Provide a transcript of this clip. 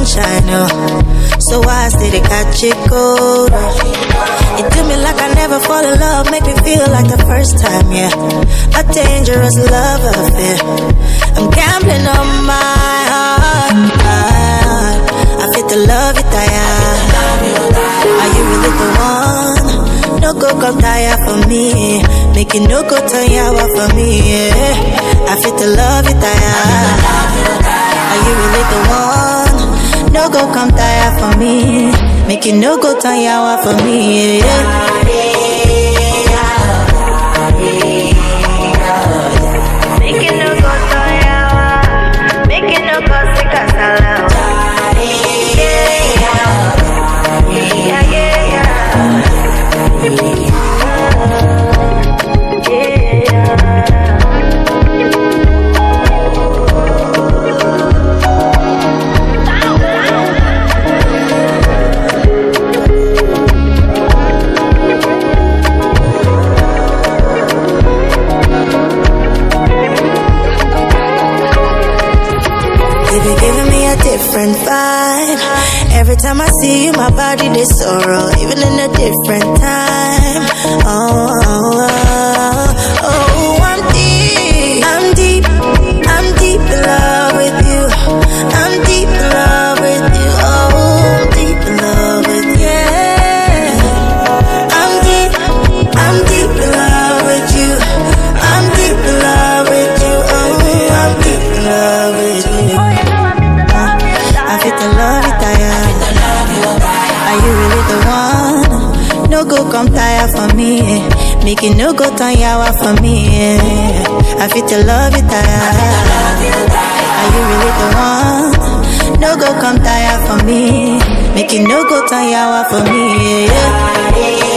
sunshine, so I still catch it cold. It do me like I never fall in love, make me feel like the first time, yeah. A dangerous love affair. I'm gambling on my heart. I fit to love it, are you really the one? No go come tire for me, make it no go turn yawa for me, yeah. I fit to love it, are you really the one? No go come tire for me, make it no go turn yawa for me, yeah. Make it no go turn yawa, make it no go sick as a different vibe. Every time I see you, my body they sorrow, even in a different time. I'm deep in love with you. I'm deep in love with you. I'm deep in love with you. Yeah. I'm deep in love with you. I'm deep in love with you. I'm deep in love with you. I fit to love it, are you really the one? No go come tire for me, make it no go turn yawa for me, I fit to love it, are you really the one? No go come tire for me, make it no go turn yawa for me, yeah.